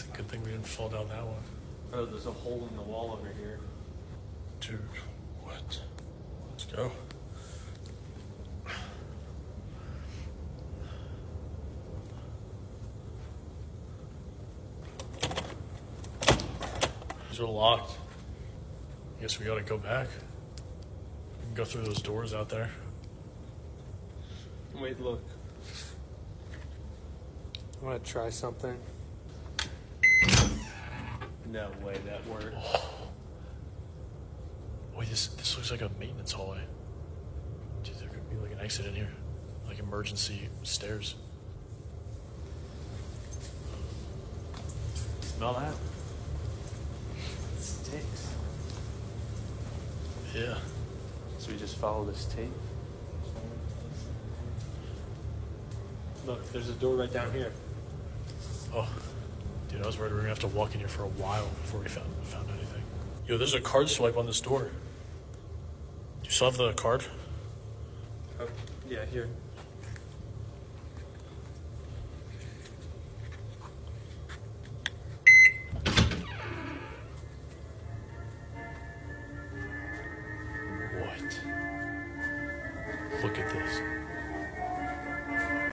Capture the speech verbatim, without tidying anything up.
Good thing we didn't fall down that one. Oh, there's a hole in the wall over here. Dude, what? Let's go. These are locked. I guess we gotta go back. We can go through those doors out there. Wait, look. I want to try something. No way that worked. Oh. Wait, this this looks like a maintenance hallway. Dude, there could be like an exit in here. Like emergency stairs. Smell that? It stinks. Yeah. So we just follow this tape. Look, there's a door right down here. Oh, dude, I was worried we were gonna have to walk in here for a while before we found found anything. Yo, there's a card swipe on this door. Do you still have the card? Oh, yeah, here. What? Look at this.